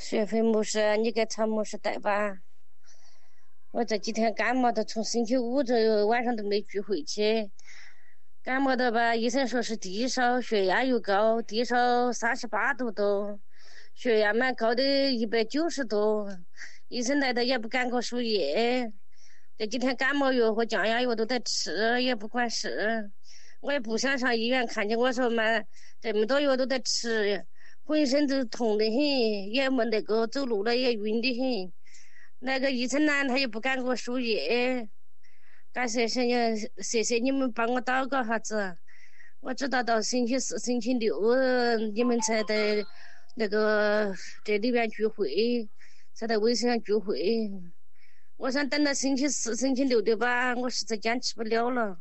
学会牧师，你给曹牧师带吧。我这几天感冒的，从星期五这晚上都没聚会去。感冒的吧，医生说是低烧，血压又高，低烧38度多，血压蛮高的190多。医生来的也不敢给我输液。这几天感冒药和降压药都得吃，也不管事。我也不想上医院看见，我说嘛，这么多药都得吃，浑身都痛得很，也没那个走路了也晕得很。那个医生呢，他也不敢给我输液。感谢神呀，谢谢你们帮我祷告哈子。我知道到星期四、星期六你们才在那个这里边聚会，才在微信上聚会。我想等到星期四、星期六的吧，我实在坚持不了了。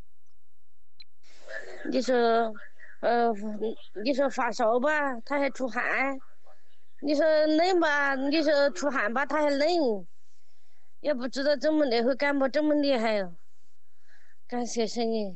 你说，你说发烧吧，他还出汗；你说冷吧，你说出汗吧，他还冷。也不知道怎么那回感冒这么厉害哦。感谢神你，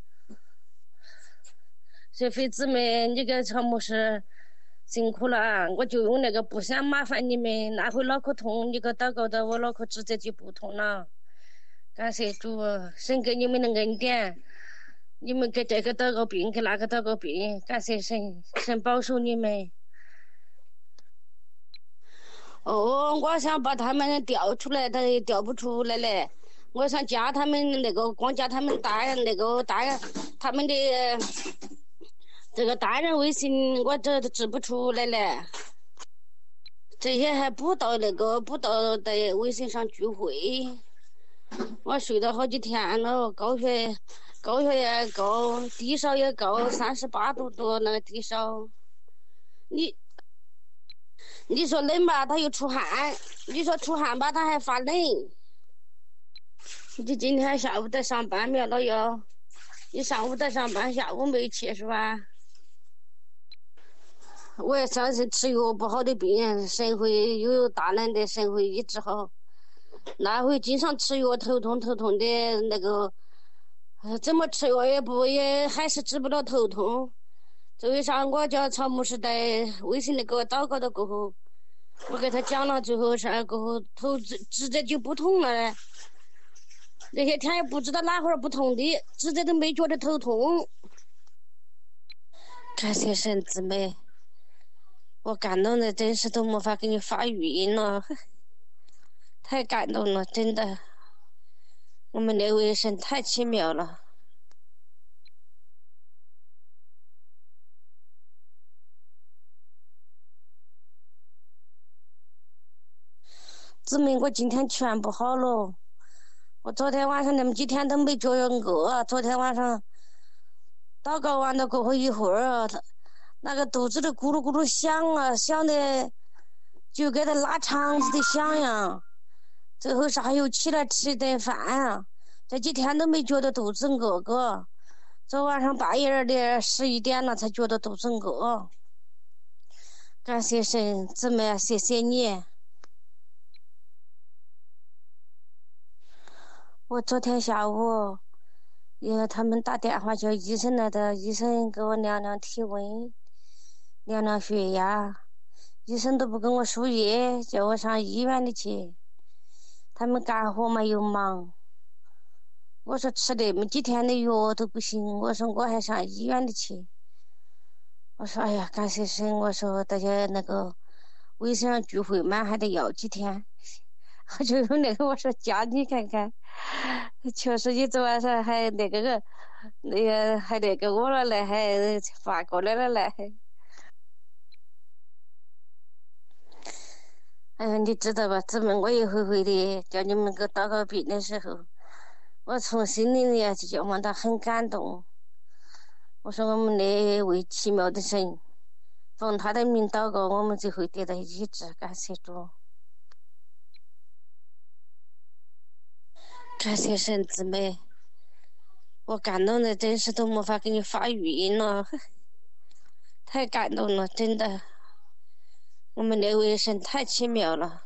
学费姊妹，你个曹牧师辛苦了啊！我就用那个不想麻烦你们，那回脑壳痛，你个祷告的我脑壳直接就不痛了。感谢主，神给你们的恩典，你们给这个祷告病，给那个祷告病，感谢神，神保守你们。哦，我想把他们调出来，他调不出来嘞。我想加他们那个，光加他们大人他们的这个大人微信，我这指不出来嘞。这些还不到在微信上聚会。我睡了好几天了，高血压高，低烧也高，38度多那个低烧。你说冷吧，他又出汗；你说出汗吧，他还发冷。你今天下午在上班没有，老幺？你上午在上班，下午没去是吧？我也相信吃药不好的病，神会有大能的，神会医治好。那会经常吃药头痛的那个，怎么吃药也还是治不了头痛。这为啥我叫曹牧师在微信里给我祷告的过后，我给他讲了最后啥过后，头直接就不痛了嘞。那些天也不知道哪会儿不痛的，直接都没觉得头痛。感谢神姊妹，我感动的真是都没法给你发语音了，太感动了，真的。我们那位神太奇妙了。姊妹，我今天全不好了。我昨天晚上那么几天都没觉得饿，昨天晚上祷告完了过后一会儿，那个肚子里咕噜咕噜响啊，响的就给他拉肠子的响呀。最后啥又起来吃一顿饭啊，这几天都没觉得肚子饿个。昨晚上半夜的11点了才觉得肚子饿。感谢神，姊妹，谢谢你。我昨天下午，他们打电话叫医生来的，医生给我量量体温，量量血压，医生都不跟我输液，叫我上医院里去。他们干活嘛又忙，我说吃那么几天的药都不行，我说我还上医院里去。我说哎呀，感谢神，我说大家那个微信上聚会嘛，还得要几天。我就用那个我说加你看看，确实你昨晚上还那个还那个我了嘞，还发过来了嘞。哎呀，你知道吧？姊妹，我一回回的叫你们给祷告病的时候，我从心里呀就觉得很感动。我说我们那位奇妙的神，奉他的名祷告，我们就会得到医治。感谢主。感谢神姊妹，我感动的真是都没法给你发语音了，太感动了，真的。我们那位神太奇妙了。